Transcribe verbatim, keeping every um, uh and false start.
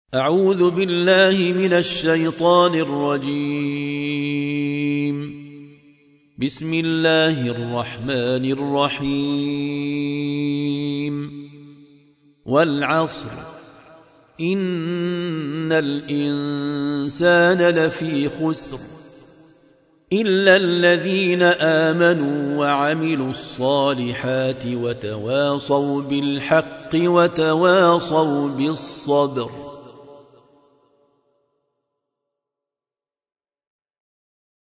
أعوذ بالله من الشيطان الرجيم. بسم الله الرحمن الرحيم. والعصر إن الإنسان لفي خسر إلا الذين آمنوا وعملوا الصالحات وتواصوا بالحق وتواصوا بالصبر.